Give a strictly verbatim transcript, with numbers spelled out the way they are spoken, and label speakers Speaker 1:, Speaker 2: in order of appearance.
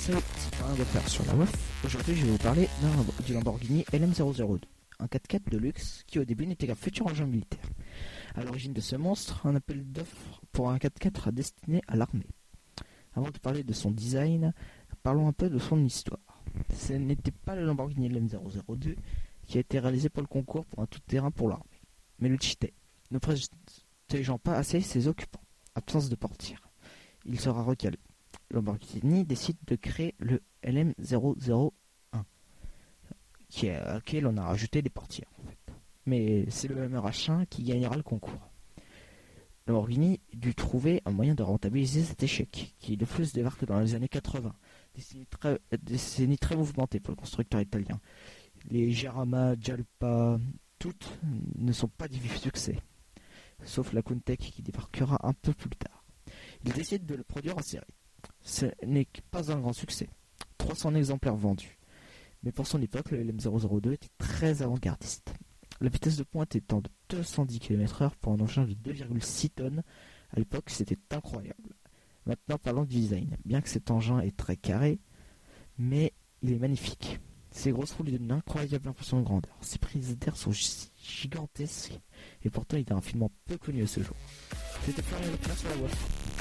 Speaker 1: Salut, c'est Florian Goffard sur la W A F. Aujourd'hui, je vais vous parler d'un, du Lamborghini L M zéro zéro deux, un quatre-quatre de luxe qui au début n'était qu'un futur engin militaire. À l'origine de ce monstre, un appel d'offres pour un quatre-quatre destiné à l'armée. Avant de parler de son design, parlons un peu de son histoire. Ce n'était pas le Lamborghini L M zéro zéro deux qui a été réalisé pour le concours pour un tout-terrain pour l'armée, mais le cheatait, ne protégeant pas assez ses occupants. Absence de portière. Il sera recalé. Lamborghini décide de créer le L M zéro zéro un, qui est, à laquelle on a rajouté des portières. En fait. Mais c'est le M R H un qui gagnera le concours. Lamborghini dut trouver un moyen de rentabiliser cet échec, qui de plus débarque dans les années quatre-vingts, décennie très, décennie très mouvementée pour le constructeur italien. Les Jarama, Jalpa, toutes ne sont pas des vifs succès, sauf la Countach qui débarquera un peu plus tard. Il décide de le produire en série. Ce n'est pas un grand succès, trois cents exemplaires vendus. Mais pour son époque, le L M zéro zéro deux était très avant-gardiste. La vitesse de pointe étant de deux cent dix kilomètres heure pour un engin de deux virgule six tonnes, à l'époque c'était incroyable. Maintenant parlons du design. Bien que cet engin est très carré, mais il est magnifique. Ses grosses roues lui donnent une incroyable impression de grandeur. Ses prises d'air sont gigantesques et pourtant il est un filament peu connu à ce jour. C'était Florian Leclerc sur la W A F.